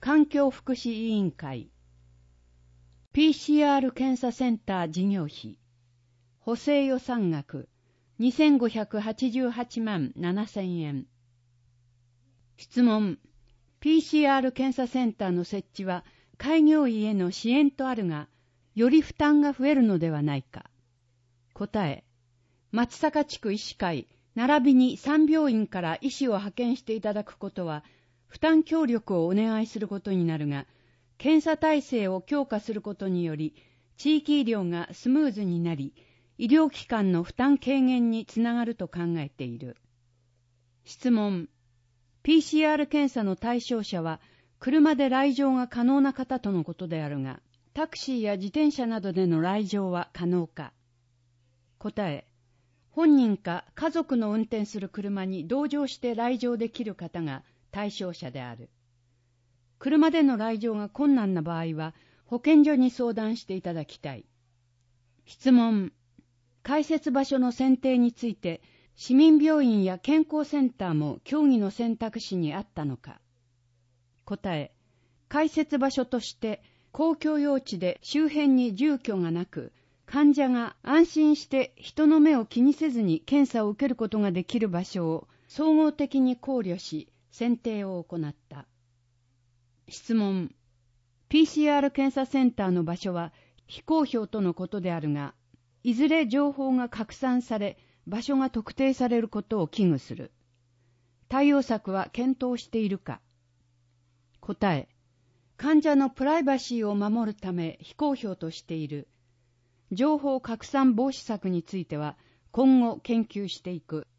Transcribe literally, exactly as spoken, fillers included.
環境福祉委員会 ピーシーアール 検査センター事業費補正予算額にせんごひゃくはちじゅうはちまんななせんえん。質問。ピーシーアール 検査センターの設置は開業医への支援とあるが、より負担が増えるのではないか。答え。松阪地区医師会、並びにさん病院から医師を派遣していただくことは、負担協力をお願いすることになるが、検査体制を強化することにより、地域医療がスムーズになり、医療機関の負担軽減につながると考えている。質問。ピーシーアール 検査の対象者は、車で来場が可能な方とのことであるが、タクシーや自転車などでの来場は可能か。答え。本人か家族の運転する車に同乗して来場できる方が対象者である。車での来場が困難な場合は、保健所に相談していただきたい。質問。開設場所の選定について、市民病院や健康センターも協議の選択肢にあったのか。答え。開設場所として、公共用地で周辺に住居がなく、患者が安心して人の目を気にせずに検査を受けることができる場所を総合的に考慮し、選定を行った。質問。ピーシーアール 検査センターの場所は非公表とのことであるが、いずれ情報が拡散され、場所が特定されることを危惧する。対応策は検討しているか。答え。患者のプライバシーを守るため非公表としている。情報拡散防止策については今後研究していく。